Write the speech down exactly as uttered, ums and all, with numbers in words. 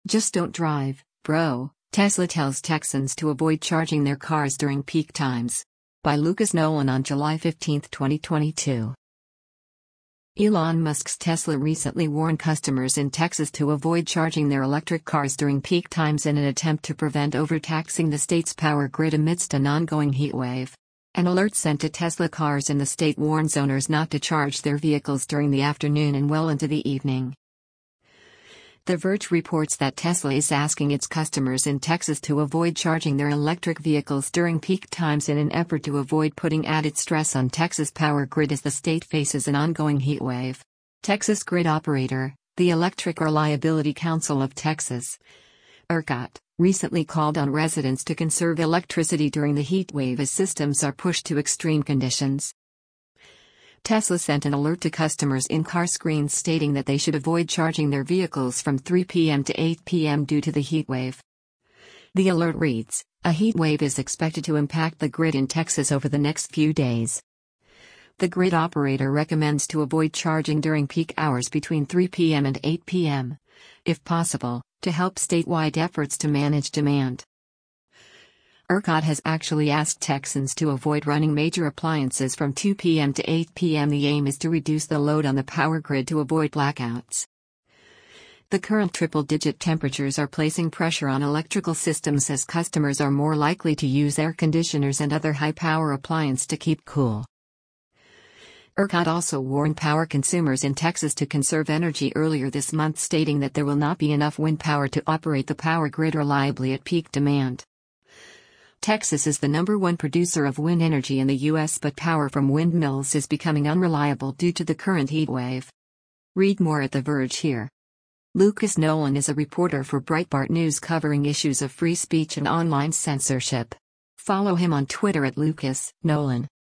Just don't drive, bro. Tesla tells Texans to avoid charging their cars during peak times. By Lucas Nolan on July fifteenth, twenty twenty-two. Elon Musk's Tesla recently warned customers in Texas to avoid charging their electric cars during peak times in an attempt to prevent overtaxing the state's power grid amidst an ongoing heat wave. An alert sent to Tesla cars in the state warns owners not to charge their vehicles during the afternoon and well into the evening. The Verge reports that Tesla is asking its customers in Texas to avoid charging their electric vehicles during peak times in an effort to avoid putting added stress on Texas' power grid as the state faces an ongoing heat wave. Texas grid operator, the Electric Reliability Council of Texas, ERCOT, recently called on residents to conserve electricity during the heat wave as systems are pushed to extreme conditions. Tesla sent an alert to customers in car screens stating that they should avoid charging their vehicles from three p m to eight p m due to the heat wave. The alert reads, "A heat wave is expected to impact the grid in Texas over the next few days." The grid operator recommends to avoid charging during peak hours between three p m and eight p m, if possible, to help statewide efforts to manage demand. ERCOT has actually asked Texans to avoid running major appliances from two p m to eight p m The aim is to reduce the load on the power grid to avoid blackouts. The current triple-digit temperatures are placing pressure on electrical systems as customers are more likely to use air conditioners and other high-power appliances to keep cool. ERCOT also warned power consumers in Texas to conserve energy earlier this month, stating that there will not be enough wind power to operate the power grid reliably at peak demand. Texas is the number one producer of wind energy in the U S, but power from windmills is becoming unreliable due to the current heat wave. Read more at The Verge here. Lucas Nolan is a reporter for Breitbart News covering issues of free speech and online censorship. Follow him on Twitter at Lucas Nolan.